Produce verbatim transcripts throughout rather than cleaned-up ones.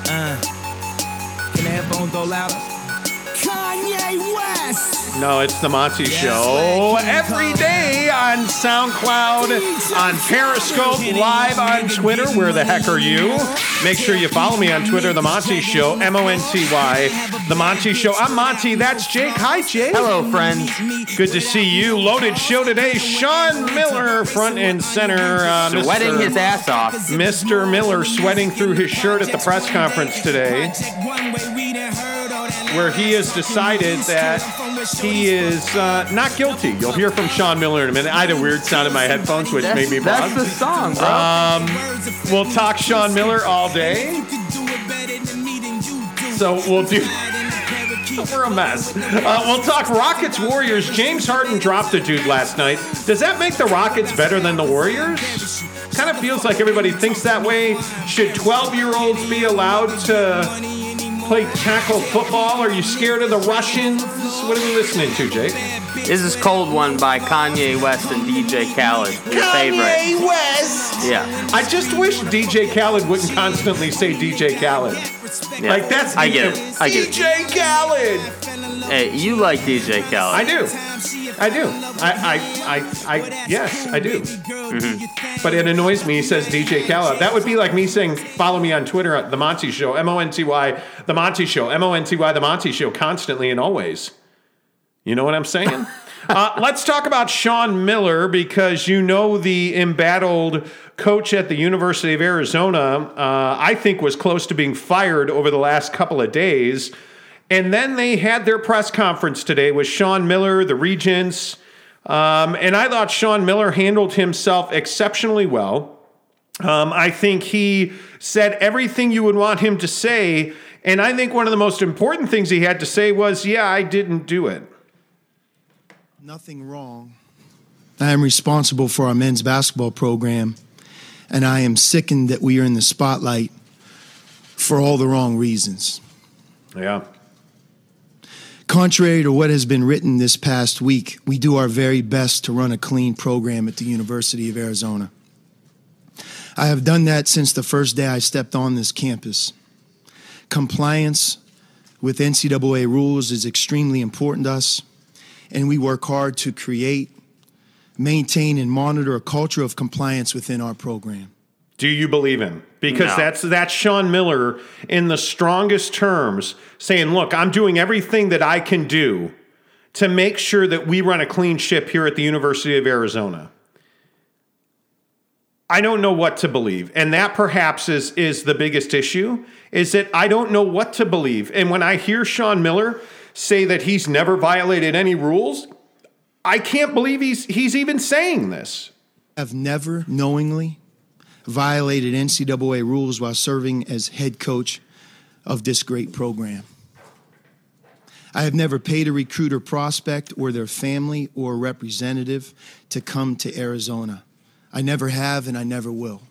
Uh, can the headphones go louder? Kanye West. No, it's the Monty Show. Every day on SoundCloud, on Periscope, live on Twitter. Where the heck are you? Make sure you follow me on Twitter, The Monty Show, M O N T Y, The Monty Show. I'm Monty, that's Jake. Hi, Jake. Hello, friends. Good to see you. Loaded show today. Sean Miller, front and center. Uh, Sweating Mister his ass off. Mister Miller sweating through his shirt at the press conference today, where he has decided that he is uh, not guilty. You'll hear from Sean Miller in a minute. I had a weird sound in my headphones, which That's, made me that's pause. the song, bro. Um, we'll talk Sean Miller all day. So we'll do... We're a mess. Uh, we'll talk Rockets Warriors. James Harden dropped a dude last night. Does that make the Rockets better than the Warriors? Kind of feels like everybody thinks that way. Should twelve-year-olds be allowed to play tackle football? Are you scared of the Russians? What are we listening to, Jake? This is Cold One by Kanye West and D J Khaled. Your favorite. Kanye West! Yeah. I just wish D J Khaled wouldn't constantly say D J Khaled. Yeah. Like, that's... I get it. I get it. D J Khaled! Hey, you like D J Khaled. I do. I do. I, I, I, I yes, I do. Mm-hmm. But it annoys me he says D J Khaled. That would be like me saying, follow me on Twitter at The Monty Show, M O N T Y, The Monty Show, M O N T Y, The Monty Show, constantly and always. You know what I'm saying? uh, let's talk about Sean Miller, because you know the embattled coach at the University of Arizona, uh, I think was close to being fired over the last couple of days. And then they had their press conference today with Sean Miller, the Regents. Um, and I thought Sean Miller handled himself exceptionally well. Um, I think he said everything you would want him to say. And I think one of the most important things he had to say was, yeah, I didn't do it. Nothing wrong. I am responsible for our men's basketball program, and I am sickened that we are in the spotlight for all the wrong reasons. Yeah. Contrary to what has been written this past week, we do our very best to run a clean program at the University of Arizona. I have done that since the first day I stepped on this campus. Compliance with N C double A rules is extremely important to us, and we work hard to create, maintain, and monitor a culture of compliance within our program. Do you believe him? Because No. that's that's Sean Miller in the strongest terms saying, look, I'm doing everything that I can do to make sure that we run a clean ship here at the University of Arizona. I don't know what to believe. And that perhaps is, is the biggest issue, is that I don't know what to believe. And when I hear Sean Miller say that he's never violated any rules, I can't believe he's he's even saying this. I've never knowingly violated N C double A rules while serving as head coach of this great program. I have never paid a recruiter, prospect, or their family or representative to come to Arizona. I never have, and I never will.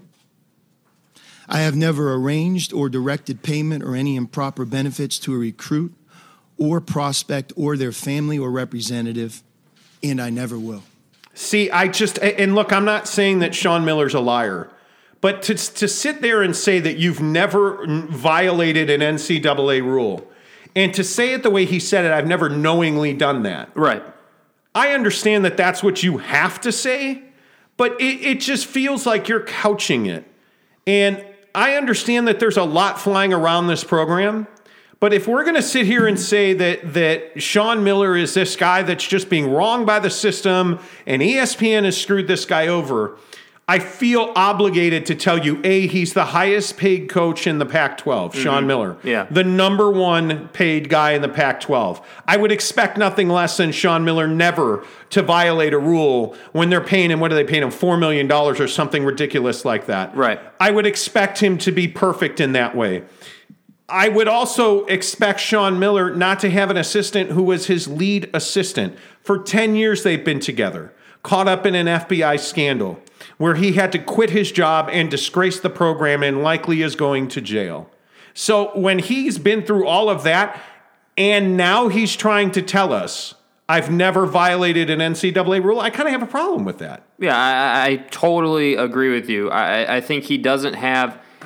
I have never arranged or directed payment or any improper benefits to a recruit or prospect or their family or representative, and I never will. See, I just, and look, I'm not saying that Sean Miller's a liar, but to to sit there and say that you've never violated an N C double A rule, and to say it the way he said it, I've never knowingly done that. Right. I understand that that's what you have to say, but it, it just feels like you're couching it. And I understand that there's a lot flying around this program, but if we're going to sit here and say that that Sean Miller is this guy that's just being wronged by the system and E S P N has screwed this guy over, I feel obligated to tell you, A, he's the highest paid coach in the Pac twelve, mm-hmm. Sean Miller. Yeah. The number one paid guy in the Pac twelve. I would expect nothing less than Sean Miller never to violate a rule when they're paying him, what are they paying him, four million dollars or something ridiculous like that. Right. I would expect him to be perfect in that way. I would also expect Sean Miller not to have an assistant who was his lead assistant. For ten years they've been together, caught up in an F B I scandal where he had to quit his job and disgrace the program and likely is going to jail. So when he's been through all of that and now he's trying to tell us, I've never violated an N C double A rule, I kind of have a problem with that. Yeah, I, I totally agree with you. I, I think he doesn't have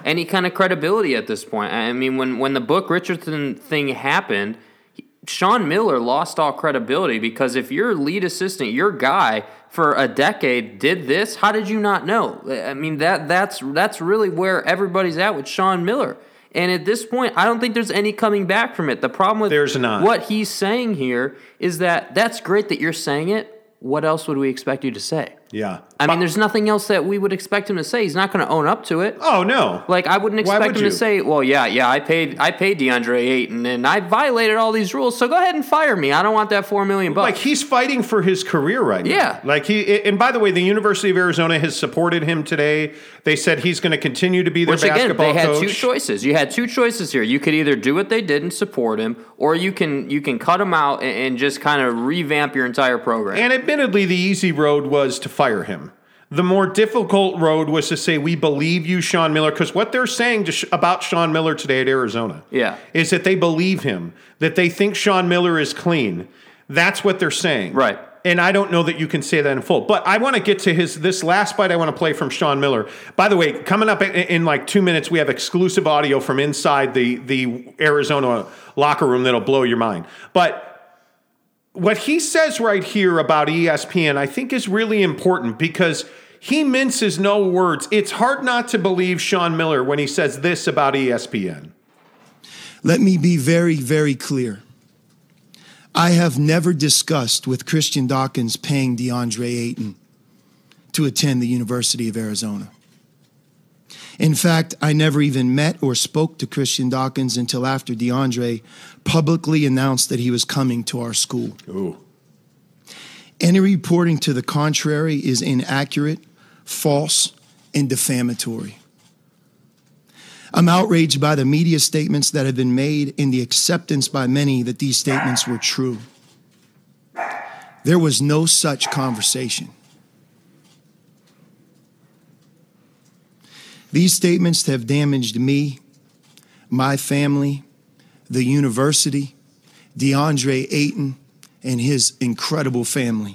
any kind of credibility at this point. I mean, when, when the Book Richardson thing happened, Sean Miller lost all credibility because if your lead assistant, your guy for a decade did this, how did you not know? I mean, that that's that's really where everybody's at with Sean Miller. And at this point, I don't think there's any coming back from it. The problem with There's not. what he's saying here is that that's great that you're saying it. What else would we expect you to say? Yeah. I mean, there's nothing else that we would expect him to say. He's not going to own up to it. Oh, no. Like, I wouldn't Why expect would him you? to say, well, yeah, yeah, I paid I paid DeAndre Ayton, and I violated all these rules, so go ahead and fire me. I don't want that four million dollars. Like, he's fighting for his career right now. Yeah. Like, he, and by the way, the University of Arizona has supported him today. They said he's going to continue to be their Which, again, basketball they had coach. two choices. You had two choices here. You could either do what they did and support him, or you can you can cut him out and, and just kind of revamp your entire program. And admittedly, the easy road was to fire him. The more difficult road was to say, we believe you, Sean Miller, because what they're saying to sh- about Sean Miller today at Arizona Yeah. is that they believe him, that they think Sean Miller is clean. That's what they're saying. Right. And I don't know that you can say that in full. But I want to get to his this last bite I want to play from Sean Miller. By the way, coming up in, in like two minutes, we have exclusive audio from inside the, the Arizona locker room that'll blow your mind. But what he says right here about E S P N, I think is really important because he minces no words. It's hard not to believe Sean Miller when he says this about E S P N. Let me be very, very clear. I have never discussed with Christian Dawkins paying DeAndre Ayton to attend the University of Arizona. In fact, I never even met or spoke to Christian Dawkins until after DeAndre publicly announced that he was coming to our school. Ooh. Any reporting to the contrary is inaccurate, false, and defamatory. I'm outraged by the media statements that have been made and the acceptance by many that these statements were true. There was no such conversation. These statements have damaged me, my family, the university, DeAndre Ayton, and his incredible family.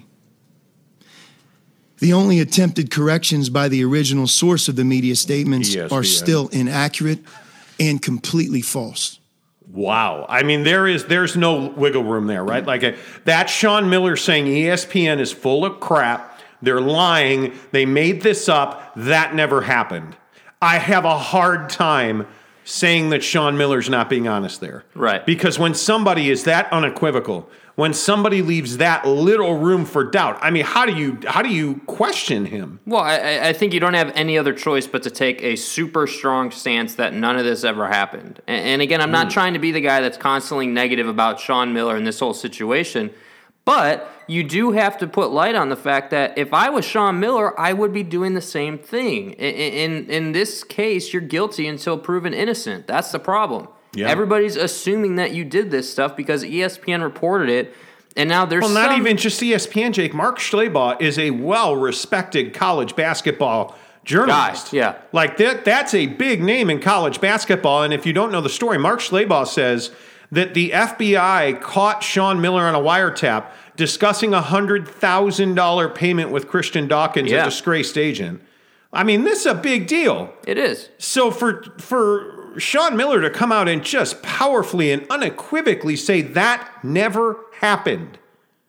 The only attempted corrections by the original source of the media statements E S P N. are still inaccurate and completely false. Wow. I mean, there is there's no wiggle room there, right? Like a, that's Sean Miller saying E S P N is full of crap. They're lying. They made this up. That never happened. I have a hard time saying that Sean Miller's not being honest there. Right. Because when somebody is that unequivocal, when somebody leaves that little room for doubt, I mean, how do you how do you question him? Well, I, I think you don't have any other choice but to take a super strong stance that none of this ever happened. And, and again, I'm not mm. trying to be the guy that's constantly negative about Sean Miller and this whole situation, but you do have to put light on the fact that if I was Sean Miller, I would be doing the same thing. In, in, in this case, you're guilty until proven innocent. That's the problem. Yeah. Everybody's assuming that you did this stuff because E S P N reported it, and now there's well, not some... even just E S P N, Jake. Mark Schlabach is a well-respected college basketball journalist. Guy, yeah. Like, that, that's a big name in college basketball, and if you don't know the story, Mark Schlabach says that the F B I caught Sean Miller on a wiretap discussing a one hundred thousand dollars payment with Christian Dawkins, yeah. a disgraced agent. I mean, this is a big deal. It is. So for for... Sean Miller to come out and just powerfully and unequivocally say that never happened.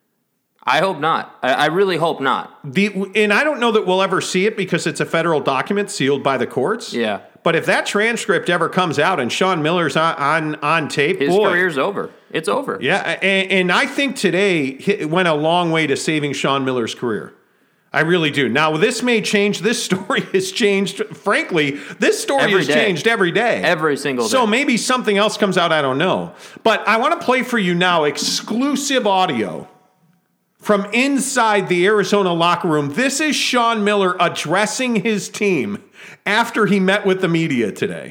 I hope not. I, I really hope not. The, and I don't know that we'll ever see it because it's a federal document sealed by the courts. Yeah. But if that transcript ever comes out and Sean Miller's on on, on tape, his boy, career's over. It's over. Yeah, and, and I think today went a long way to saving Sean Miller's career. I really do. Now, this may change. This story has changed. Frankly, this story every has day. changed every day. Every single day. So maybe something else comes out. I don't know. But I want to play for you now exclusive audio from inside the Arizona locker room. This is Sean Miller addressing his team after he met with the media today.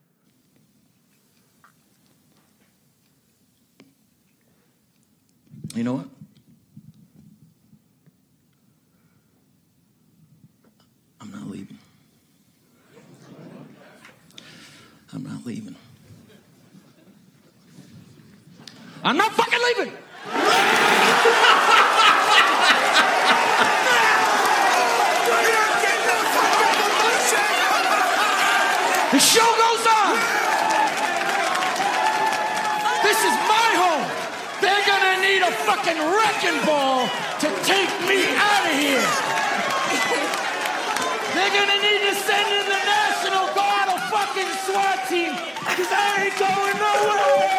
You know what? I'm not leaving. I'm not leaving. I'm not fucking leaving! Show fucking wrecking ball to take me out of here. They're gonna need to send in the National Guard or fucking SWAT team, because I ain't going nowhere.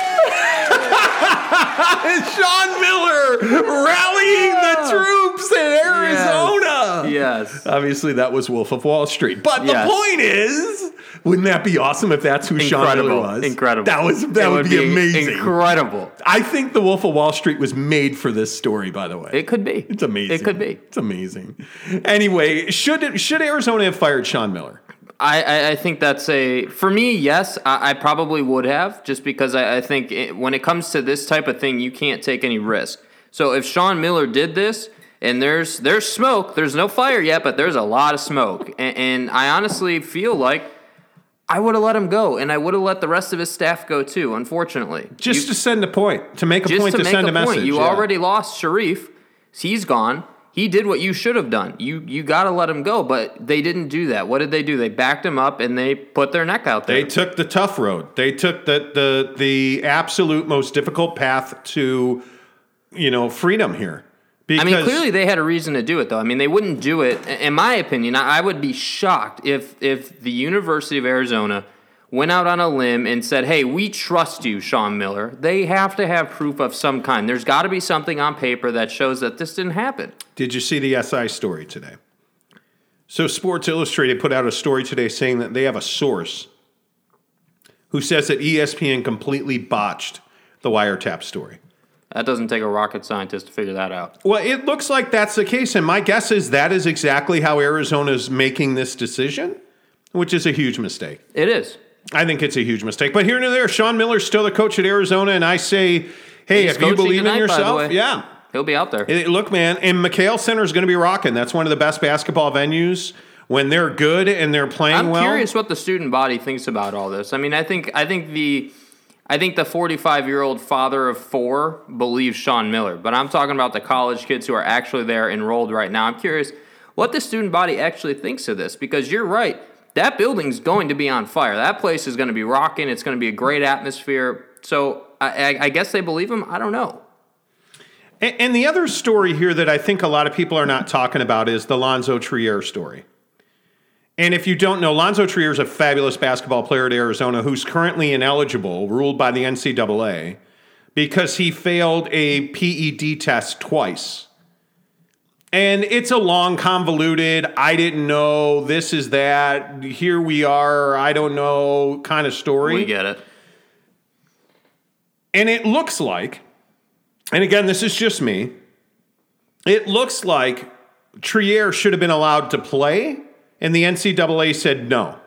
Sean Miller rallying the troops in Arizona. Yes. Obviously, that was Wolf of Wall Street. But the Yes. point is, wouldn't that be awesome if that's who Sean Incredible. Miller was? Incredible. That was that It would, be, amazing. Incredible. I think the Wolf of Wall Street was made for this story. By the way, It could be. It's amazing. It could be. It's amazing. Anyway, should should Arizona have fired Sean Miller? I, I, I think that's a, for me, yes, I, I probably would have, just because I, I think it, when it comes to this type of thing, you can't take any risk. So if Sean Miller did this, and there's there's smoke, there's no fire yet, but there's a lot of smoke. And, and I honestly feel like I would have let him go, and I would have let the rest of his staff go too, unfortunately. Just You- to send a point, to make a just point to to, make send a, a, message. point. You yeah. already lost Sharif. He's gone. He did what you should have done. You you got to let him go, but they didn't do that. What did they do? They backed him up and they put their neck out there. They took the tough road. They took the the the absolute most difficult path to, you know, freedom here. Because I mean, clearly they had a reason to do it, though. I mean, they wouldn't do it. In my opinion, I I would be shocked if if the University of Arizona went out on a limb and said, hey, we trust you, Sean Miller. They have to have proof of some kind. There's got to be something on paper that shows that this didn't happen. Did you see the S I story today? So Sports Illustrated put out a story today saying that they have a source who says that E S P N completely botched the wiretap story. That doesn't take a rocket scientist to figure that out. Well, it looks like that's the case, and my guess is that is exactly how Arizona's making this decision, which is a huge mistake. It is. I think it's a huge mistake. But here and there, Sean Miller's still the coach at Arizona, and I say, hey, He's if you coaching believe tonight, in by the yourself, way. yeah. He'll be out there. It- look, man, and McHale Center is going to be rocking. That's one of the best basketball venues when they're good and they're playing I'm well. curious what the student body thinks about all this. I mean, I think I think the I think the forty-five-year-old father of four believes Sean Miller, but I'm talking about the college kids who are actually there enrolled right now. I'm curious what the student body actually thinks of this, because you're right. That building's going to be on fire. That place is going to be rocking. It's going to be a great atmosphere. So I, I, I guess they believe him. I don't know. And, and the other story here that I think a lot of people are not talking about is the Lonzo Trier story. And if you don't know, Lonzo Trier is a fabulous basketball player at Arizona who's currently ineligible, ruled by the N C double A, because he failed a P E D test twice. And it's a long, convoluted, I didn't know, this is that, here we are, I don't know kind of story. We get it. And it looks like, and again, this is just me, it looks like Trier should have been allowed to play, and the N C double A said no.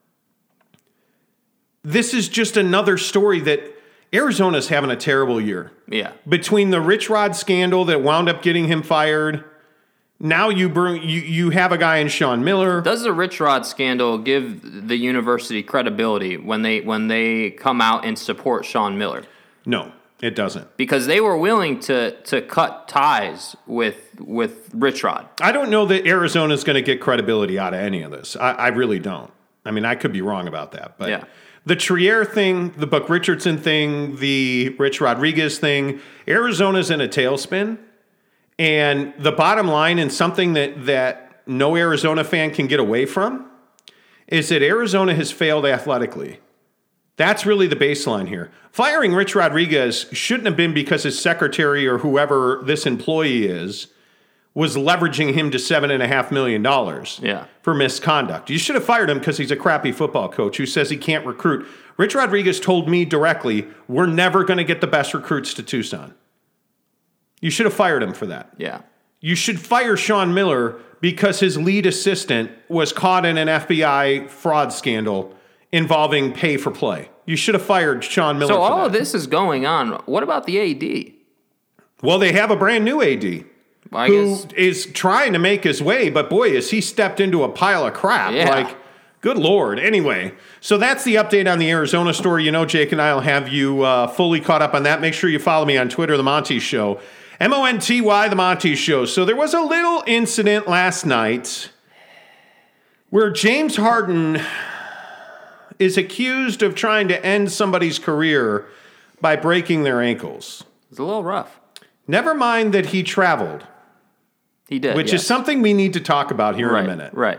This is just another story that Arizona's having a terrible year. Yeah. Between the Rich Rod scandal that wound up getting him fired, now you bring you, you have a guy in Sean Miller. Does the Rich Rod scandal give the university credibility when they when they come out and support Sean Miller? No, it doesn't. Because they were willing to to cut ties with with Rich Rod. I don't know that Arizona's going to get credibility out of any of this. I, I really don't. I mean, I could be wrong about that, but Yeah. the Trier thing, the Buck Richardson thing, the Rich Rodriguez thing, Arizona's in a tailspin. And the bottom line, and something that, that no Arizona fan can get away from, is that Arizona has failed athletically. That's really the baseline here. Firing Rich Rodriguez shouldn't have been because his secretary or whoever this employee is was leveraging him to seven and a half million dollars Yeah. for misconduct. You should have fired him because he's a crappy football coach who says he can't recruit. Rich Rodriguez told me directly, we're never going to get the best recruits to Tucson. You should have fired him for that. Yeah. You should fire Sean Miller because his lead assistant was caught in an F B I fraud scandal involving pay for play. You should have fired Sean Miller So for all that. of this is going on. What about the A D? Well, they have a brand new A D Well, I who guess is trying to make his way, but boy, has he stepped into a pile of crap. Yeah. Like, good Lord. Anyway, so that's the update on the Arizona story. You know, Jake and I will have you uh, fully caught up on that. Make sure you follow me on Twitter, The Monty Show. M O N T Y, The Monty Show. So there was a little incident last night where James Harden is accused of trying to end somebody's career by breaking their ankles. it's a little rough. Never mind that he traveled. He did, Which yes. is something we need to talk about here right, in a minute. Right.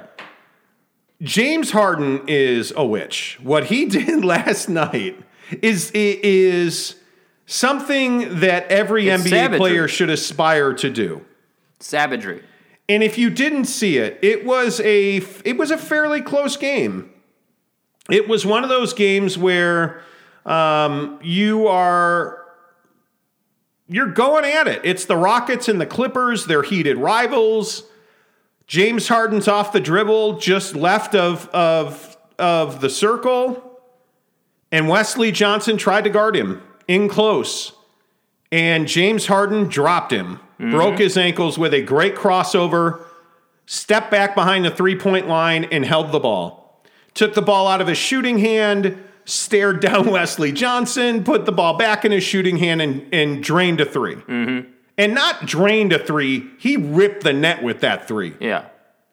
James Harden is a witch. What he did last night is is something that every It's N B A savagery. player should aspire to do. Savagery. And if you didn't see it, it was a it was a fairly close game. It was one of those games where um, you are you're going at it. It's the Rockets and the Clippers. They're heated rivals. James Harden's off the dribble, just left of of of the circle, and Wesley Johnson tried to guard him in close, and James Harden dropped him. Mm-hmm. Broke his ankles with a great crossover, stepped back behind the three-point line, and held the ball. Took the ball out of his shooting hand, stared down Wesley Johnson, put the ball back in his shooting hand, and, and drained a three. Mm-hmm. And not drained a three, he ripped the net with that three. Yeah.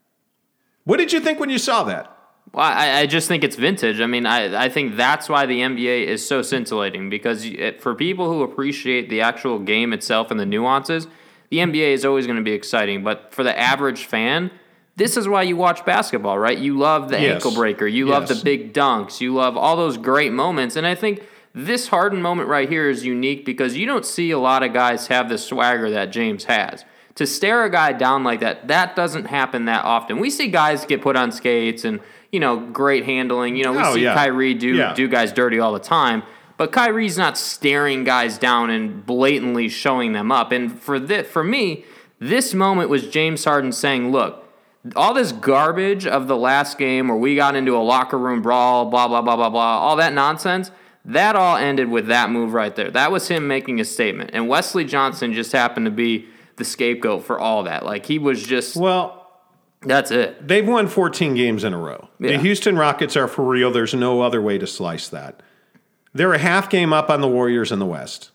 What did you think when you saw that? Well, I, I just think it's vintage. I mean, I, I think that's why the N B A is so scintillating, because it, for people who appreciate the actual game itself and the nuances, the N B A is always going to be exciting. But for the average fan, this is why you watch basketball, right? You love the Yes. ankle breaker. You love Yes. the big dunks. You love all those great moments. And I think this Harden moment right here is unique because you don't see a lot of guys have the swagger that James has. To stare a guy down like that, that doesn't happen that often. We see guys get put on skates and, you know, great handling. You know, we Oh, see yeah. Kyrie do, Yeah. do guys dirty all the time. But Kyrie's not staring guys down and blatantly showing them up. And for this, for me, this moment was James Harden saying, look, all this garbage of the last game where we got into a locker room brawl, blah, blah, blah, blah, blah, all that nonsense, that all ended with that move right there. That was him making a statement. And Wesley Johnson just happened to be the scapegoat for all that. Like, he was just, Well, that's it. they've won fourteen games in a row. Yeah. The Houston Rockets are for real. There's no other way to slice that. They're a half game up on the Warriors in the West.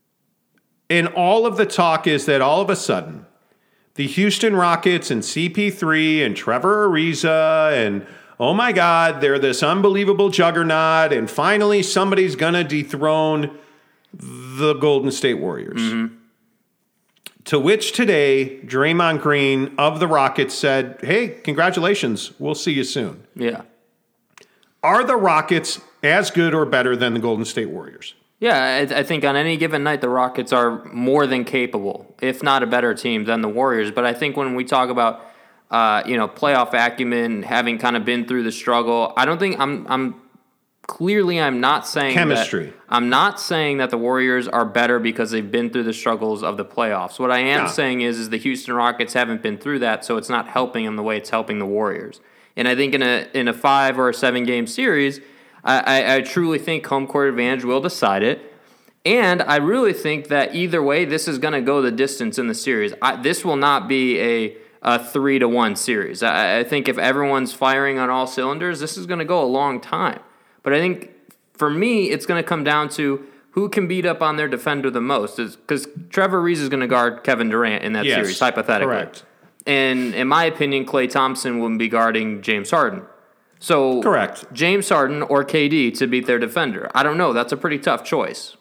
And all of the talk is that all of a sudden, the Houston Rockets and C P three and Trevor Ariza and, oh my God, they're this unbelievable juggernaut, and finally somebody's going to dethrone the Golden State Warriors. Mm-hmm. To which today, Draymond Green of the Rockets said, hey, congratulations, we'll see you soon. Yeah. Are the Rockets as good or better than the Golden State Warriors? Yeah, I, I think on any given night, the Rockets are more than capable, if not a better team than the Warriors. But I think when we talk about, uh, you know, playoff acumen, having kind of been through the struggle, I don't think I'm, I'm clearly I'm not saying Chemistry. That, I'm not saying that the Warriors are better because they've been through the struggles of the playoffs. What I am No. saying is, is the Houston Rockets haven't been through that, so it's not helping them the way it's helping the Warriors. And I think in a in a five or a seven game series, I, I, I truly think home court advantage will decide it. And I really think that either way, this is going to go the distance in the series. I, this will not be a, a three to one series. I, I think if everyone's firing on all cylinders, this is going to go a long time. But I think for me, it's going to come down to who can beat up on their defender the most. Because Trevor Ariza is going to guard Kevin Durant in that Yes, series, hypothetically. correct. And in my opinion, Klay Thompson will be guarding James Harden. So Correct. James Harden or K D to beat their defender. I don't know. That's a pretty tough choice.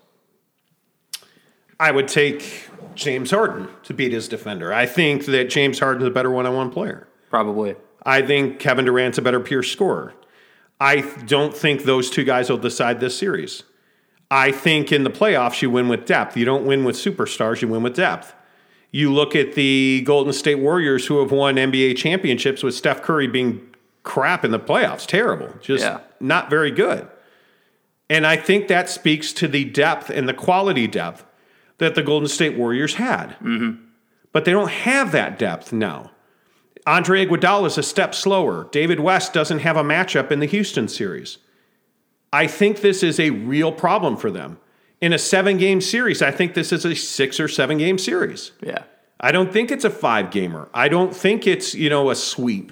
I would take James Harden to beat his defender. I think that James Harden's a better one-on-one player. Probably. I think Kevin Durant's a better pure scorer. I don't think those two guys will decide this series. I think in the playoffs, you win with depth. You don't win with superstars, you win with depth. You look at the Golden State Warriors who have won N B A championships with Steph Curry being crap in the playoffs. Terrible. Just Yeah. not very good. And I think that speaks to the depth and the quality depth that the Golden State Warriors had. Mm-hmm. But they don't have that depth now. Andre Iguodala is a step slower. David West doesn't have a matchup in the Houston series. I think this is a real problem for them. In a seven-game series, I think this is a six- or seven-game series. Yeah. I don't think it's a five-gamer. I don't think it's, you know, a sweep.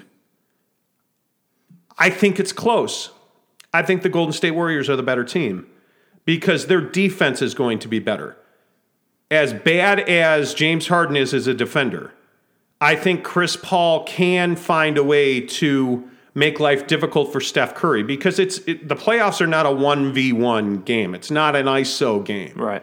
I think it's close. I think the Golden State Warriors are the better team because their defense is going to be better. As bad as James Harden is as a defender, I think Chris Paul can find a way to make life difficult for Steph Curry because it's it, the playoffs are not a one v one game. It's not an I S O game. Right.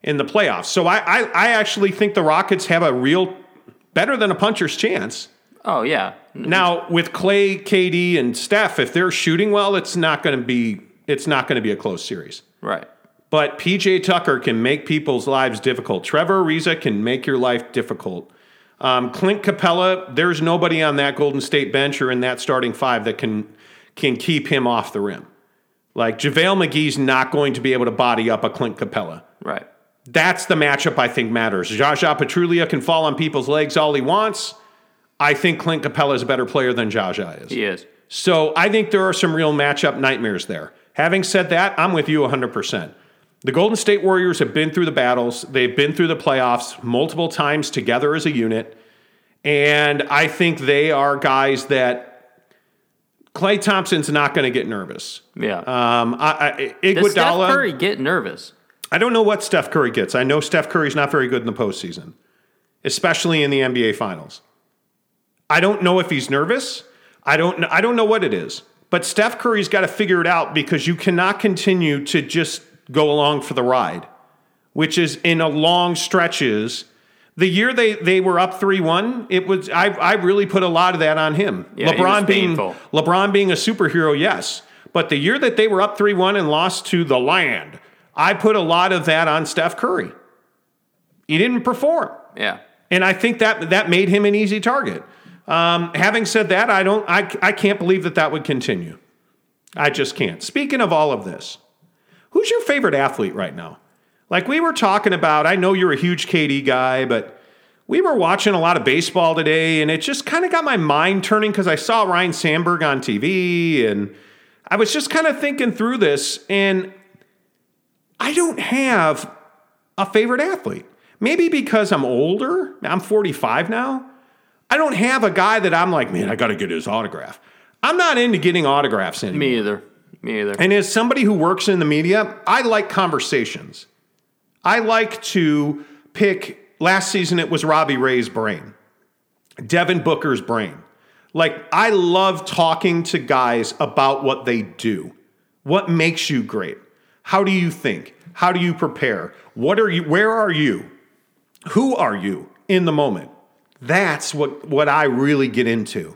in the playoffs. So I, I, I actually think the Rockets have a real better than a puncher's chance. Oh, yeah. Now, with Clay, K D, and Steph, if they're shooting well, it's not going to be it's not going to be a close series. Right. But P J Tucker can make people's lives difficult. Trevor Ariza can make your life difficult. Um, Clint Capella, there's nobody on that Golden State bench or in that starting five that can can keep him off the rim. Like, JaVale McGee's not going to be able to body up a Clint Capella. Right. That's the matchup I think matters. Jaja Pachulia can fall on people's legs all he wants. I think Clint Capella is a better player than Jaja is. He is. So I think there are some real matchup nightmares there. Having said that, I'm with you one hundred percent. The Golden State Warriors have been through the battles. They've been through the playoffs multiple times together as a unit. And I think they are guys that Klay Thompson's not going to get nervous. Yeah. Um, I, I, Does Steph Iguodala, Curry get nervous? I don't know what Steph Curry gets. I know Steph Curry's not very good in the postseason, especially in the N B A Finals. I don't know if he's nervous. I don't, I don't know what it is. But Steph Curry's got to figure it out because you cannot continue to just go along for the ride, which is in a long stretches. The year they, they were up three one, it was I I really put a lot of that on him. Yeah, LeBron he was being painful. LeBron being a superhero, yes. But the year that they were up three one and lost to the Land, I put a lot of that on Steph Curry. He didn't perform. Yeah. And I think that that made him an easy target. Um, having said that, I don't I I can't believe that that would continue. I just can't. Speaking of all of this, who's your favorite athlete right now? Like we were talking about, I know you're a huge K D guy, but we were watching a lot of baseball today, and it just kind of got my mind turning because I saw Ryan Sandberg on T V, and I was just kind of thinking through this, and I don't have a favorite athlete. Maybe because I'm older, I'm forty-five now, I don't have a guy that I'm like, man, I got to get his autograph. I'm not into getting autographs anymore. Me either. Me either. And as somebody who works in the media, I like conversations. I like to pick, last season it was Robbie Ray's brain, Devin Booker's brain. Like, I love talking to guys about what they do. What makes you great? How do you think? How do you prepare? What are you, where are you? Who are you in the moment? That's what, what I really get into.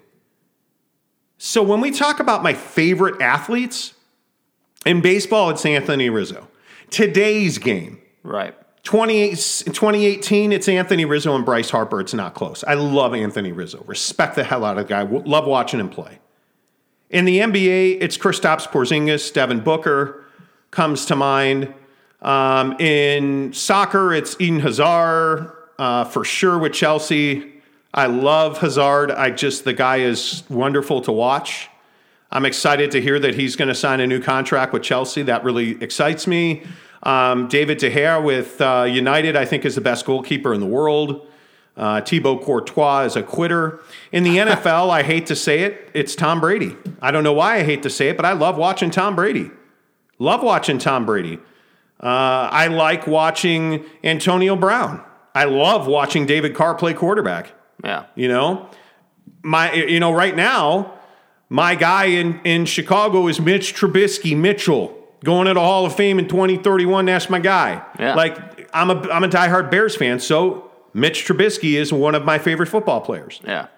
So when we talk about my favorite athletes, in baseball, it's Anthony Rizzo. Today's game. Right. twenty eighteen, it's Anthony Rizzo and Bryce Harper. It's not close. I love Anthony Rizzo. Respect the hell out of the guy. Love watching him play. In the N B A, it's Kristaps Porzingis, Devin Booker comes to mind. Um, in soccer, it's Eden Hazard, uh, for sure with Chelsea. I love Hazard. I just, the guy is wonderful to watch. I'm excited to hear that he's going to sign a new contract with Chelsea. That really excites me. Um, David De Gea with uh, United, I think, is the best goalkeeper in the world. Uh, Thibaut Courtois is a quitter. In the N F L, I hate to say it, it's Tom Brady. I don't know why I hate to say it, but I love watching Tom Brady. Love watching Tom Brady. Uh, I like watching Antonio Brown. I love watching David Carr play quarterback. Yeah. You know, my you know right now, my guy in, in Chicago is Mitch Trubisky. Mitchell going to the Hall of Fame in twenty thirty-one. That's my guy. Yeah. Like I'm a I'm a diehard Bears fan, so Mitch Trubisky is one of my favorite football players. Yeah.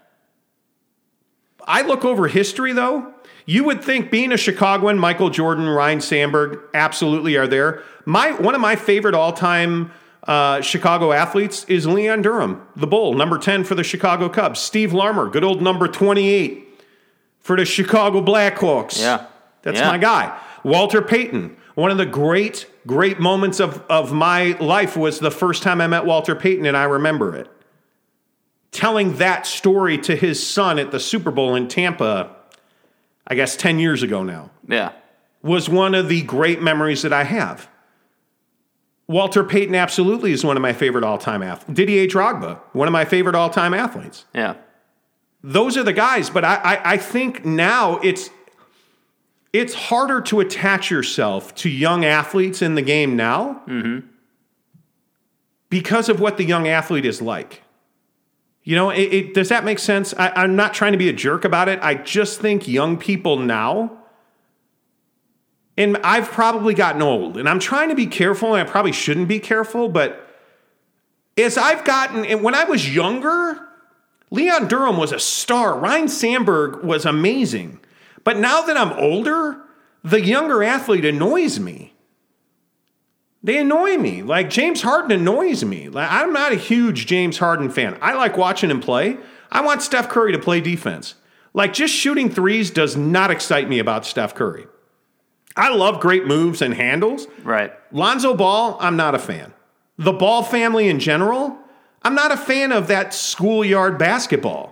I look over history though. You would think being a Chicagoan, Michael Jordan, Ryan Sandberg absolutely are there. My one of my favorite all-time uh, Chicago athletes is Leon Durham, the Bull, number ten for the Chicago Cubs. Steve Larmer, good old number twenty-eight for the Chicago Blackhawks. Yeah. That's Yeah. my guy. Walter Payton, one of the great, great moments of, of my life was the first time I met Walter Payton, and I remember it. Telling that story to his son at the Super Bowl in Tampa, I guess ten years ago now, Yeah. was one of the great memories that I have. Walter Payton absolutely is one of my favorite all-time athletes. Didier Drogba, one of my favorite all-time athletes. Yeah. Those are the guys, but I, I, I think now it's it's harder to attach yourself to young athletes in the game now Mm-hmm. because of what the young athlete is like. You know, it, it, does that make sense? I, I'm not trying to be a jerk about it. I just think young people now, and I've probably gotten old, and I'm trying to be careful, and I probably shouldn't be careful, but as I've gotten, and when I was younger, Leon Durham was a star. Ryan Sandberg was amazing. But now that I'm older, the younger athlete annoys me. They annoy me. Like, James Harden annoys me. Like, I'm not a huge James Harden fan. I like watching him play. I want Steph Curry to play defense. Like, just shooting threes does not excite me about Steph Curry. I love great moves and handles. Right. Lonzo Ball, I'm not a fan. The Ball family in general, I'm not a fan of that schoolyard basketball.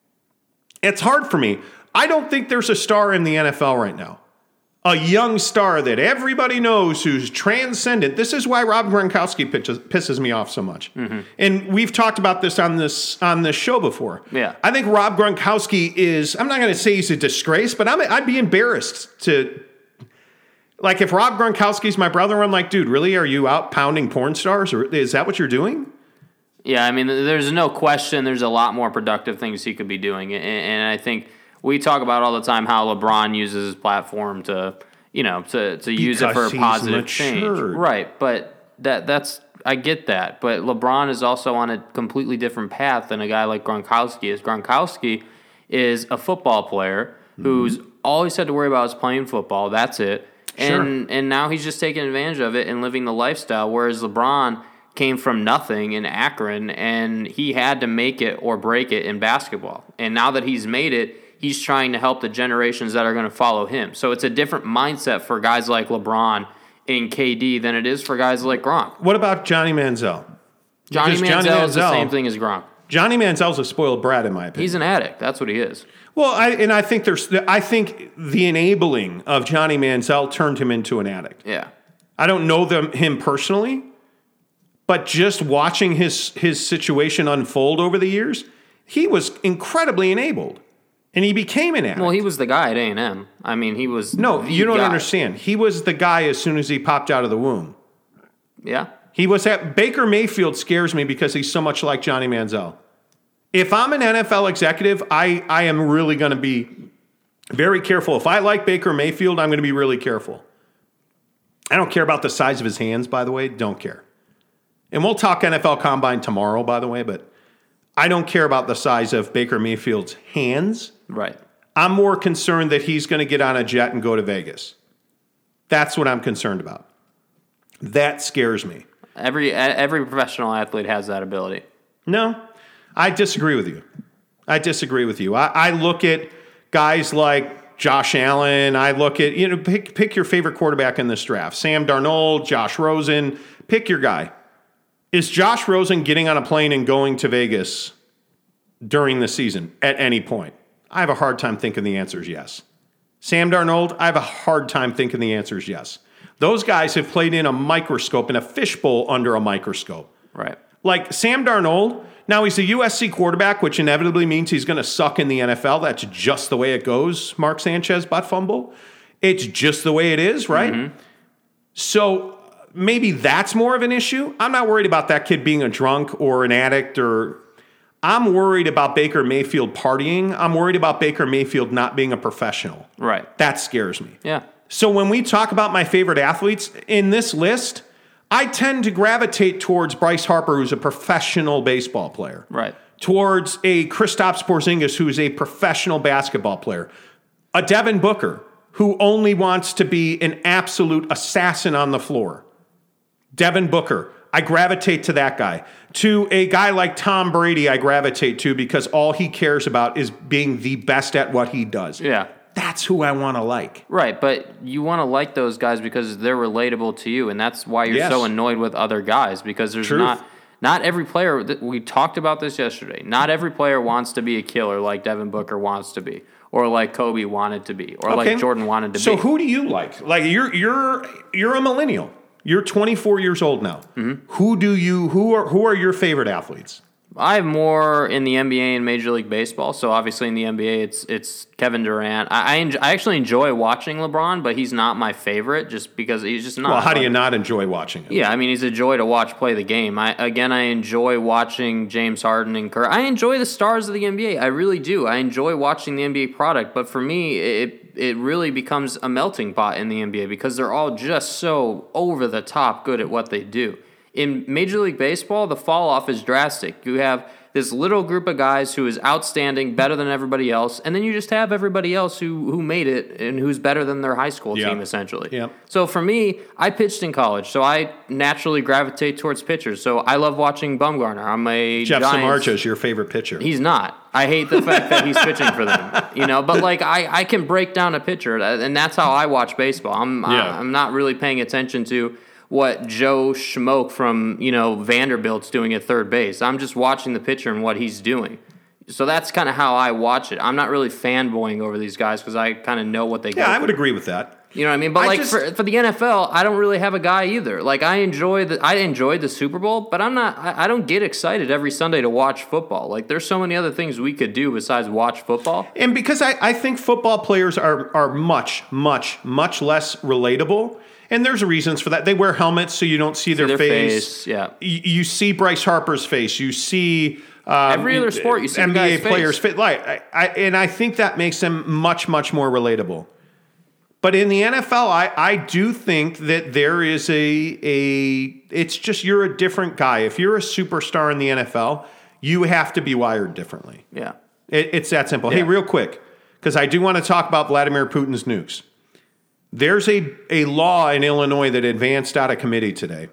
It's hard for me. I don't think there's a star in the N F L right now. A young star that everybody knows who's transcendent. This is why Rob Gronkowski pitches, pisses me off so much. Mm-hmm. And we've talked about this on this on this show before. Yeah. I think Rob Gronkowski is, I'm not going to say he's a disgrace, but I'm, I'd be embarrassed to, like, if Rob Gronkowski's my brother, I'm like, dude, really? Are you out pounding porn stars? Or is that what you're doing? Yeah, I mean, there's no question there's a lot more productive things he could be doing. And, and I think we talk about all the time how LeBron uses his platform to, you know, to, to use it for a positive change. Right, but that that's I get that. But LeBron is also on a completely different path than a guy like Gronkowski is. Gronkowski is a football player mm-hmm. who's always had to worry about is playing football. That's it. Sure. And and now he's just taking advantage of it and living the lifestyle, whereas LeBron came from nothing in Akron, and he had to make it or break it in basketball. And now that he's made it, he's trying to help the generations that are going to follow him. So it's a different mindset for guys like LeBron and K D than it is for guys like Gronk. What about Johnny Manziel? Johnny Manziel, Johnny Manziel is the same thing as Gronk. Johnny Manziel's a spoiled brat, in my opinion. He's an addict. That's what he is. Well, I, and I think there's, I think the enabling of Johnny Manziel turned him into an addict. Yeah. I don't know them, him personally, but just watching his his situation unfold over the years, he was incredibly enabled, and he became an addict. Well, he was the guy at A and M. I mean, he was no, the you don't guy. understand. He was the guy as soon as he popped out of the womb. Yeah. He was at Baker Mayfield scares me because he's so much like Johnny Manziel. If I'm an N F L executive, I, I am really going to be very careful. If I like Baker Mayfield, I'm going to be really careful. I don't care about the size of his hands, by the way. Don't care. And we'll talk N F L Combine tomorrow, by the way, but I don't care about the size of Baker Mayfield's hands. Right. I'm more concerned that he's going to get on a jet and go to Vegas. That's what I'm concerned about. That scares me. Every every professional athlete has that ability. No, I disagree with you. I disagree with you. I, I look at guys like Josh Allen. I look at, you know, pick, pick your favorite quarterback in this draft. Sam Darnold, Josh Rosen. Pick your guy. Is Josh Rosen getting on a plane and going to Vegas during the season at any point? I have a hard time thinking the answer is yes. Sam Darnold, I have a hard time thinking the answer is yes. Those guys have played in a microscope, in a fishbowl under a microscope. Right. Like Sam Darnold, now he's a U S C quarterback, which inevitably means he's going to suck in the N F L. That's just the way it goes, Mark Sanchez butt fumble. It's just the way it is, right? Mm-hmm. So maybe that's more of an issue. I'm not worried about that kid being a drunk or an addict, or I'm worried about Baker Mayfield partying. I'm worried about Baker Mayfield not being a professional. Right. That scares me. Yeah. So when we talk about my favorite athletes in this list, I tend to gravitate towards Bryce Harper, who's a professional baseball player. Right. Towards a Kristaps Porzingis, who's a professional basketball player. A Devin Booker, who only wants to be an absolute assassin on the floor. Devin Booker, I gravitate to that guy. To a guy like Tom Brady, I gravitate to because all he cares about is being the best at what he does. Yeah. That's who I want to like. Right, but you want to like those guys because they're relatable to you, and that's why you're yes. so annoyed with other guys, because there's Truth. not not every player, we talked about this yesterday, not every player wants to be a killer like Devin Booker wants to be, or like Kobe wanted to be, or okay. like Jordan wanted to so be. So who do you like? Like you're you're you're a millennial. You're twenty-four years old now. Mm-hmm. Who do you who are who are your favorite athletes? I have more in the N B A and Major League Baseball. So obviously in the N B A, it's it's Kevin Durant. I I, enjoy, I actually enjoy watching LeBron, but he's not my favorite just because he's just not. Well, how like, do you not enjoy watching him? Yeah, I mean he's a joy to watch play the game. I again, I enjoy watching James Harden and Kerr. I enjoy the stars of the N B A. I really do. I enjoy watching the N B A product, but for me, it it really becomes a melting pot in the N B A because they're all just so over the top good at what they do. In Major League Baseball, the fall off is drastic. You have this little group of guys who is outstanding, better than everybody else, and then you just have everybody else who who made it and who's better than their high school Yep. team, essentially. Yep. So for me, I pitched in college, so I naturally gravitate towards pitchers. So I love watching Bumgarner. I'm a Jeff Giants. Samardzija is your favorite pitcher. He's not. I hate the fact that he's pitching for them. You know, but like I, I can break down a pitcher, and that's how I watch baseball. I'm Yeah. I'm not really paying attention to what Joe Schmoke from, you know, Vanderbilt's doing at third base. I'm just watching the pitcher and what he's doing. So that's kind of how I watch it. I'm not really fanboying over these guys because I kind of know what they yeah, go I for. would agree with that. You know what I mean? But I like just- for, for the N F L, I don't really have a guy either. Like I enjoy the I enjoyed the Super Bowl, but I'm not I, I don't get excited every Sunday to watch football. Like there's so many other things we could do besides watch football. And because I, I think football players are are much, much, much less relatable. And there's reasons for that. They wear helmets so you don't see their, their face. face, yeah. You, you see Bryce Harper's face. You see um, Every other sport, you see the N B A guy's face. players' fit. Like, I, I, and I think that makes them much, much more relatable. But in the N F L, I, I do think that there is a a. It's just you're a different guy. If you're a superstar in the N F L, you have to be wired differently. Yeah. It, it's that simple. Yeah. Hey, real quick, because I do want to talk about Vladimir Putin's nukes. There's a, a law in Illinois that advanced out of committee today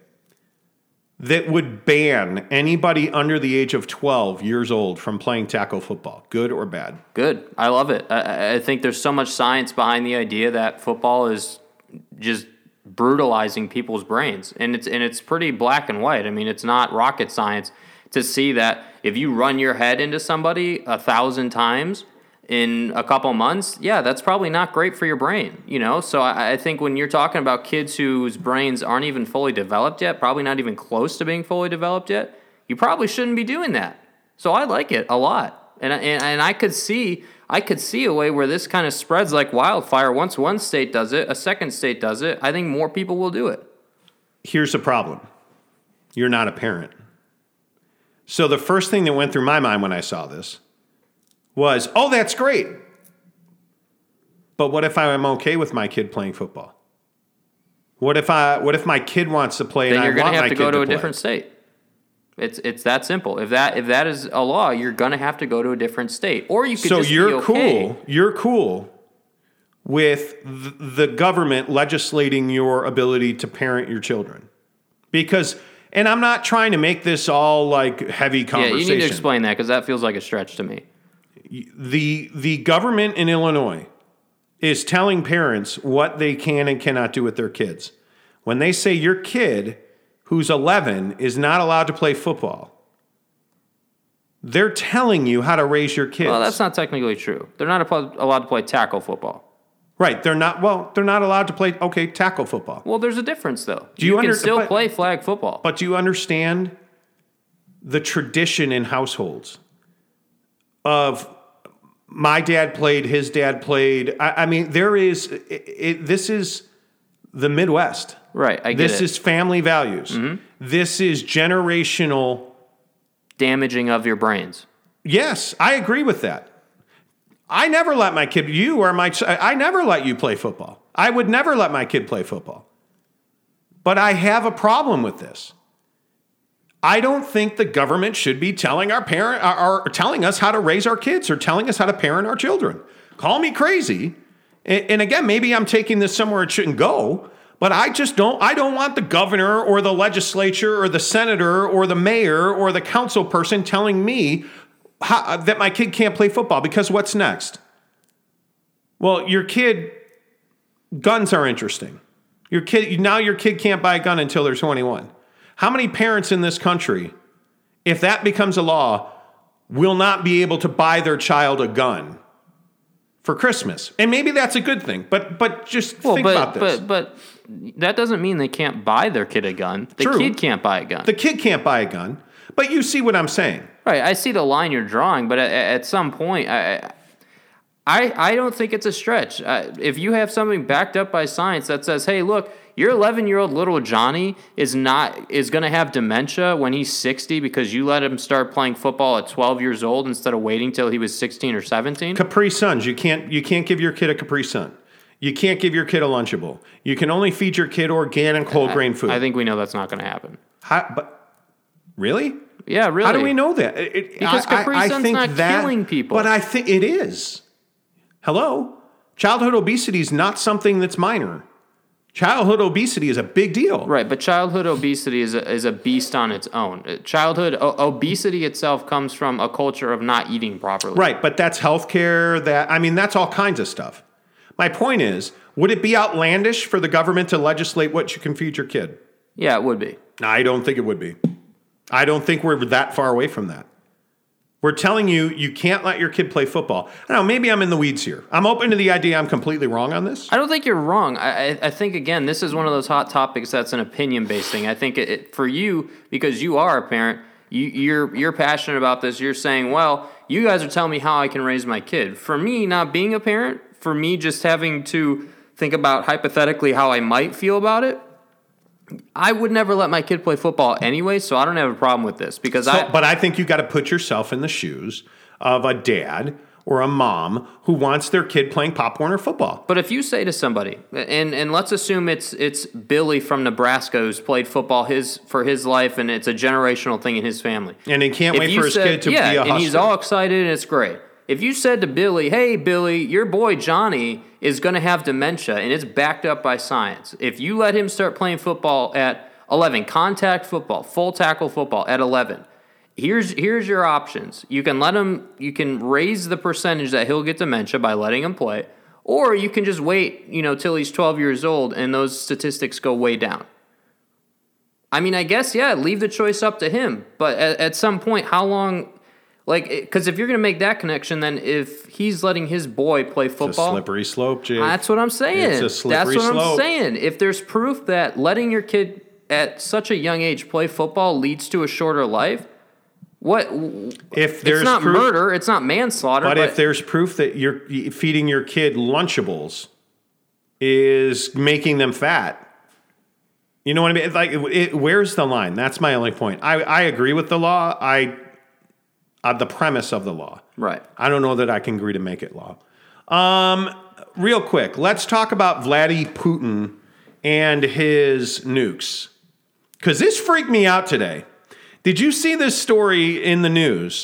that would ban anybody under the age of twelve years old from playing tackle football, good or bad. Good. I love it. I, I think there's so much science behind the idea that football is just brutalizing people's brains, and it's and it's pretty black and white. I mean, it's not rocket science to see that if you run your head into somebody a thousand times in a couple months, yeah, that's probably not great for your brain, you know? So I, I think when you're talking about kids whose brains aren't even fully developed yet, probably not even close to being fully developed yet, you probably shouldn't be doing that. So I like it a lot. And, and, and I could see I could see a way where this kind of spreads like wildfire. Once one state does it, a second state does it, I think more people will do it. Here's the problem. You're not a parent. So the first thing that went through my mind when I saw this was, oh, that's great. But what if I'm okay with my kid playing football? What if I? What if my kid wants to play Then and you're I going want to have my to kid go to to a play? different state. It's it's that simple. If that if that is a law, you're going to have to go to a different state, or you could So just you're be okay. cool. You're cool with th- the government legislating your ability to parent your children, because. And I'm not trying to make this all like heavy Yeah, conversation. you need to explain that because that feels like a stretch to me. The the government in Illinois is telling parents what they can and cannot do with their kids. When they say your kid who's eleven is not allowed to play football, they're telling you how to raise your kids. Well, that's not technically true. They're not allowed to play tackle football. Right, they're not. Well, they're not allowed to play. Okay, tackle football. Well, there's a difference though. Do you can under- still but- play flag football? But do you understand the tradition in households of my dad played, his dad played? I, I mean, there is. It, it, this is the Midwest. Right, I get This it. is family values. Mm-hmm. This is generational. Damaging of your brains. Yes, I agree with that. I never let my kid, you or my, I never let you play football. I would never let my kid play football. But I have a problem with this. I don't think the government should be telling our parent, or, or telling us how to raise our kids or telling us how to parent our children. Call me crazy. And, and again, maybe I'm taking this somewhere it shouldn't go, but I just don't, I don't want the governor or the legislature or the senator or the mayor or the council person telling me How, that my kid can't play football, because what's next? Well, your kid, guns are interesting. Your kid, now your kid can't buy a gun until they're twenty-one. How many parents in this country, if that becomes a law, will not be able to buy their child a gun for Christmas? And maybe that's a good thing, but but just Well, think but, about this. but but that doesn't mean they can't buy their kid a gun. The True. kid can't buy a gun. The kid can't buy a gun. but you see what I'm saying. Right, I see the line you're drawing, but at, at some point, I, I, I don't think it's a stretch. Uh, if you have something backed up by science that says, "Hey, look, your eleven-year-old little Johnny is not is going to have dementia when he's sixty because you let him start playing football at twelve years old instead of waiting till he was sixteen or seventeen." Capri Suns, you can't you can't give your kid a Capri Sun. You can't give your kid a Lunchable. You can only feed your kid organic whole grain food. I, I think we know that's not going to happen. How, but really? Yeah, really. How do we know that? It, because I, Capri I, I Sun's think not that, killing people. But I think it is. Hello? Childhood obesity is not something that's minor. Childhood obesity is a big deal. Right, but childhood obesity is a, is a beast on its own. Childhood o- obesity itself comes from a culture of not eating properly. Right, but that's healthcare. That I mean, that's all kinds of stuff. My point is, would it be outlandish for the government to legislate what you can feed your kid? Yeah, it would be. I don't think it would be. I don't think we're that far away from that. We're telling you, you can't let your kid play football. I don't know, maybe I'm in the weeds here. I'm open to the idea I'm completely wrong on this. I don't think you're wrong. I, I think, again, this is one of those hot topics that's an opinion-based thing. I think it, it, for you, because you are a parent, you, you're you're passionate about this. You're saying, well, you guys are telling me how I can raise my kid. For me, not being a parent, for me just having to think about hypothetically how I might feel about it, I would never let my kid play football anyway, so I don't have a problem with this because so, I. But I think you got to put yourself in the shoes of a dad or a mom who wants their kid playing Pop Warner football. But if you say to somebody, and and let's assume it's it's Billy from Nebraska who's played football his for his life, and it's a generational thing in his family, and he can't if wait for his said, kid to yeah, be a hustler. and he's all excited, and it's great. If you said to Billy, "Hey, Billy, your boy Johnny is going to have dementia, and it's backed up by science. If you let him start playing football at eleven, contact football, full tackle football at eleven, here's here's your options. You can let him, you can raise the percentage that he'll get dementia by letting him play, or you can just wait, you know, till he's twelve years old, and those statistics go way down." I mean, I guess, yeah, leave the choice up to him. But at, at some point, how long... Like, because if you're going to make that connection, then if he's letting his boy play football... It's a slippery slope, Jake. That's what I'm saying. It's a slippery That's what slope. I'm saying. If there's proof that letting your kid at such a young age play football leads to a shorter life, what... If there's it's not proof, murder, it's not manslaughter. But, but if there's proof that you're feeding your kid Lunchables is making them fat... You know what I mean? Like, it, it, where's the line? That's my only point. I, I agree with the law. I... Uh, the premise of the law. Right. I don't know that I can agree to make it law. Um, real quick, let's talk about Vladimir Putin and his nukes. Because this freaked me out today. Did you see this story in the news?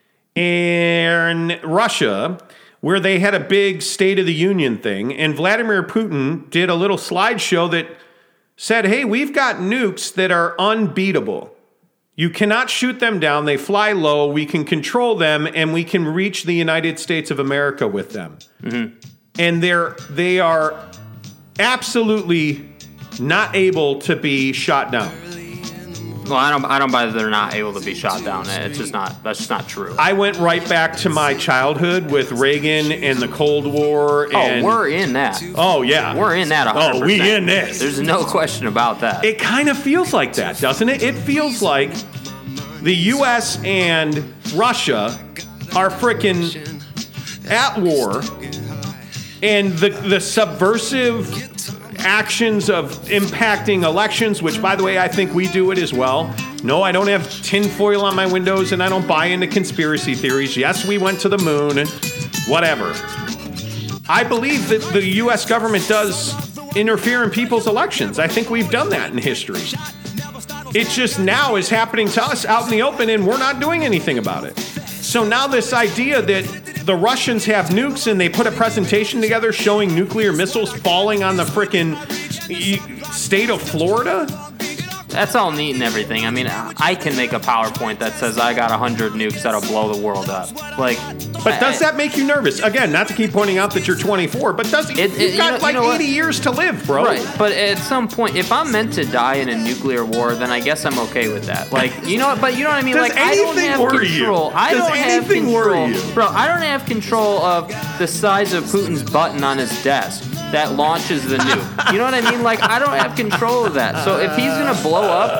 In Russia, where they had a big State of the Union thing, and Vladimir Putin did a little slideshow that said, hey, we've got nukes that are unbeatable. You cannot shoot them down. They fly low. We can control them, and we can reach the United States of America with them. Mm-hmm. And they're they are absolutely not able to be shot down. Well, I don't I don't buy that they're not able to be shot down. It's just not that's just not true. I went right back to my childhood with Reagan and the Cold War. And, oh, we're in that. Oh yeah, we're in that. one hundred percent. Oh, we in this. There's no question about that. It kind of feels like that, doesn't it? It feels like the U S and Russia are frickin' at war, and the the subversive actions of impacting elections, which, by the way, I think we do it as well. No, I don't have tinfoil on my windows, and I don't buy into conspiracy theories. Yes, we went to the moon, whatever. I believe that the U S government does interfere in people's elections. I think we've done that in history. It just now is happening to us out in the open, and we're not doing anything about it. So now this idea that the Russians have nukes and they put a presentation together showing nuclear missiles falling on the frickin' state of Florida? That's all neat and everything. I mean, I can make a PowerPoint that says I got one hundred nukes that'll blow the world up. Like, But does that make you nervous? Again, not to keep pointing out that you're twenty-four, but does it, it, you've it, got you know, like you know eighty years to live, bro. Right, but at some point, if I'm meant to die in a nuclear war, then I guess I'm okay with that. Like, you know what? But you know what I mean? Does like, I don't anything have worry control. you? I Does don't have anything control, worry you? bro. I don't have control of the size of Putin's button on his desk that launches the nuke. You know what I mean? Like, I don't have control of that. So if he's gonna blow up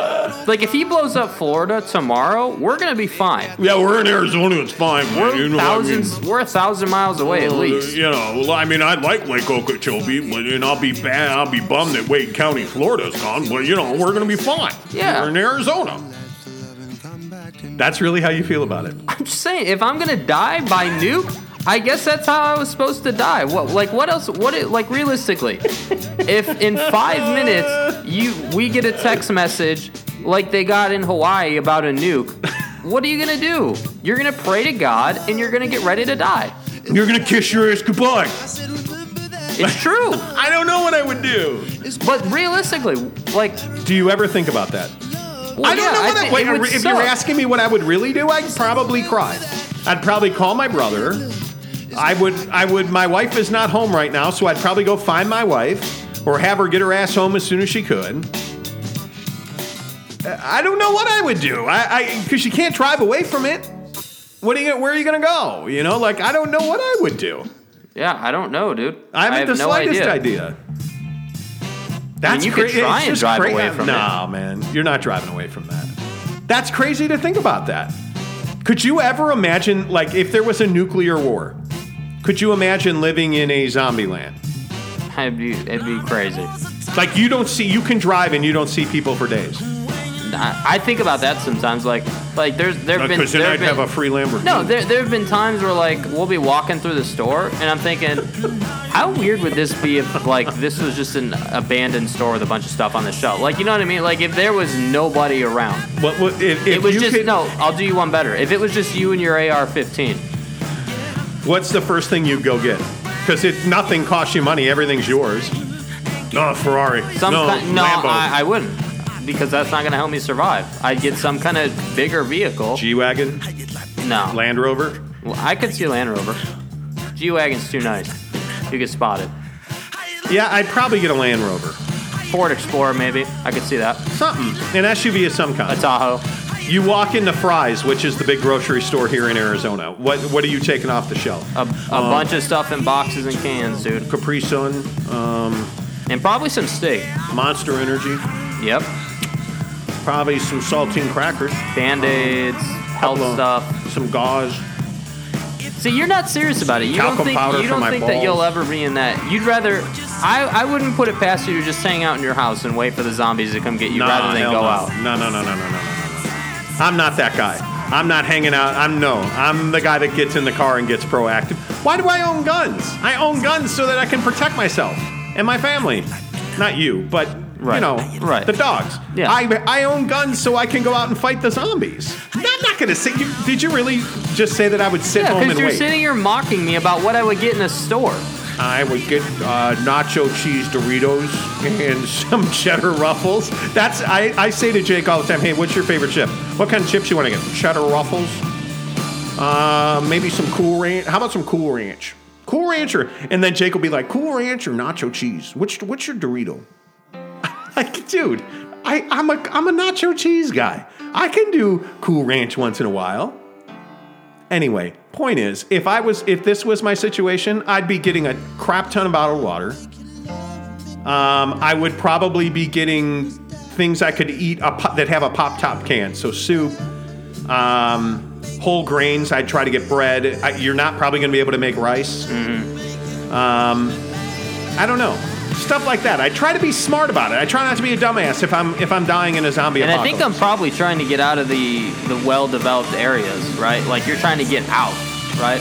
Like, if he blows up Florida tomorrow, we're gonna be fine. Yeah, we're in Arizona. It's fine. Man. We're You know thousands. what I mean? We're a thousand miles away at Uh, least. You know, well, I mean, I like Lake Okeechobee, but and I'll be bad. I'll be bummed that Wade County, Florida's gone. But you know, we're gonna be fine. Yeah. We're in Arizona. That's really how you feel about it. I'm just saying, if I'm gonna die by nuke, I guess that's how I was supposed to die. What, like, what else? What, it, like, realistically, if in five minutes you we get a text message like they got in Hawaii about a nuke, what are you gonna do? You're gonna pray to God and you're gonna get ready to die. You're gonna kiss your ass goodbye. It's true. I don't know what I would do. But realistically, like, Do you ever think about that? well, I don't yeah, know what I, think wait, it would if suck. you're asking me what I would really do, I'd probably cry. I'd probably call my brother. I would I would my wife is not home right now, so I'd probably go find my wife or have her get her ass home as soon as she could. I don't know what I would do. I I cuz you can't drive away from it. What are you where are you going to go? You know, like I don't know what I would do. Yeah, I don't know, dude. I haven't have the no slightest idea. idea. That's you could cra- try it's and just drive cra- away from it. No, man, you're not driving away from that. That's crazy to think about that. Could you ever imagine, like, if there was a nuclear war? Could you imagine living in a zombie land? It'd be, it'd be crazy. Like, you don't see, you can drive and you don't see people for days. I, I think about that sometimes. Like, like there's there've been Because then there've I'd been, have a free Lamborghini. No, there there have been times where like we'll be walking through the store and I'm thinking, how weird would this be if like this was just an abandoned store with a bunch of stuff on the shelf? Like, you know what I mean? Like if there was nobody around. What, what, if, if It was you just could- no. I'll do you one better. If it was just you and your A R fifteen. What's the first thing you go get? Because it nothing costs you money. Everything's yours. No, Ferrari. Some no, kind, no, Lambo. I, I wouldn't, because that's not gonna help me survive. I'd get some kind of bigger vehicle. G-Wagon? No, Land Rover? well, I could see a Land Rover. G-Wagon's too nice. You get spotted. Yeah, I'd probably get a Land Rover. Ford Explorer, maybe. I could see that. Something. An S U V of some A kind. Tahoe. You walk into Fry's, which is the big grocery store here in Arizona. What what are you taking off the shelf? A, a bunch of stuff in boxes and cans, dude. Capri Sun, um, And probably some steak. Monster Energy, Yep. probably some saltine crackers, Band-Aids, health Couple of- stuff. some gauze. See, you're not serious about it. You Talcum don't think powder you for don't my think that you'll balls. ever be in that. You'd rather. I, I wouldn't put it past you to just hang out in your house and wait for the zombies to come get you Nah, rather than hell go no. out. No, no, no, no, no, no, no, no. I'm not that guy. I'm not hanging out. I'm no. I'm the guy that gets in the car and gets proactive. Why do I own guns? I own guns so that I can protect myself and my family. Not you, but you Right. know, Right. the dogs. Yeah. I I own guns so I can go out and fight the zombies. I'm not gonna say. You, did you really just say that I would sit Yeah, home because and you're wait? sitting here mocking me about what I would get in a store. I would get uh, nacho cheese Doritos and some cheddar Ruffles. That's I, I say to Jake all the time, hey, what's your favorite chip? What kind of chips you want to get? Cheddar Ruffles? Uh, maybe some Cool Ranch. How about some Cool Ranch? Cool Rancher. And then Jake will be like, Cool Ranch or nacho cheese? Which what's your Dorito? Like, dude, I, I'm a I'm a nacho cheese guy. I can do Cool Ranch once in a while. Anyway, point is, if I was, if this was my situation, I'd be getting a crap ton of bottled water. Um, I would probably be getting things I could eat a pop, that have a pop top can. So soup, um, whole grains. I'd try to get bread. I, you're not probably going to be able to make rice. Mm-hmm. Um, I don't know. Stuff like that. I try to be smart about it. I try not to be a dumbass if I'm if I'm dying in a zombie And I apocalypse. think I'm probably trying to get out of the, the well-developed areas, right? Like, you're trying to get out, right?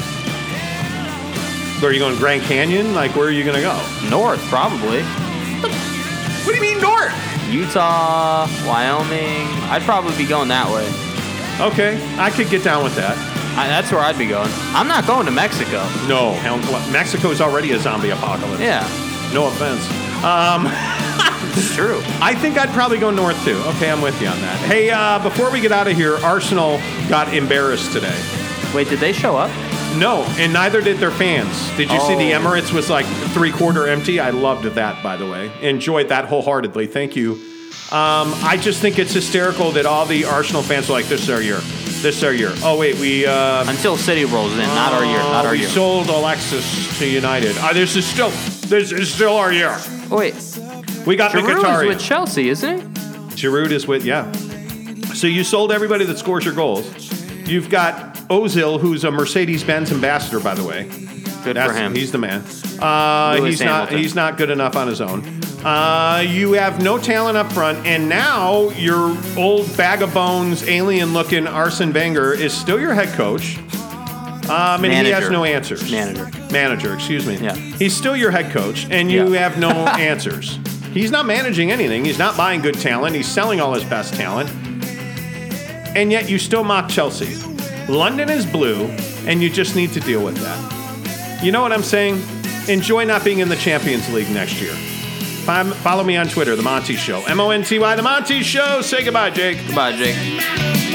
Where are you going? Grand Canyon? Like, where are you going to go? North, probably. What do you mean north? Utah, Wyoming. I'd probably be going that way. Okay, I could get down with that. I, that's where I'd be going. I'm not going to Mexico. No, hell, Mexico's already a zombie apocalypse. Yeah, No offense. Um, it's true. I think I'd probably go north too. Okay, I'm with you on that. Hey, uh, before we get out of here, Arsenal got embarrassed today. Wait, did they show up? No, and neither did their fans. Did you see the Oh. Emirates was like three quarter empty? I loved that, by the way. Enjoyed that wholeheartedly. Thank you. Um, I just think it's hysterical that all the Arsenal fans are like, this is our year. This is our year. Oh, wait, we... Uh, Until City rolls in, not our year, not our we year. sold Alexis to United. Uh, this is still... This is still our year. Oh, wait, We got Giroud is Mkhitaryan. with Chelsea, isn't he? Giroud is with, yeah. So you sold everybody that scores your goals. You've got Ozil, who's a Mercedes-Benz ambassador, by the way. Good That's, for him. He's the man. Uh, Lewis he's not. Hamilton. He's not good enough on his own. Uh, you have no talent up front, and now your old bag of bones, alien-looking Arsene Wenger is still your head coach. Um, and Manager. he has no answers. Manager. Manager, excuse me. Yeah. He's still your head coach, and you Yeah. have no answers. He's not managing anything. He's not buying good talent. He's selling all his best talent. And yet you still mock Chelsea. London is blue, and you just need to deal with that. You know what I'm saying? Enjoy not being in the Champions League next year. Follow me on Twitter, The Monty Show. M O N T Y, The Monty Show. Say goodbye, Jake. Goodbye, Jake.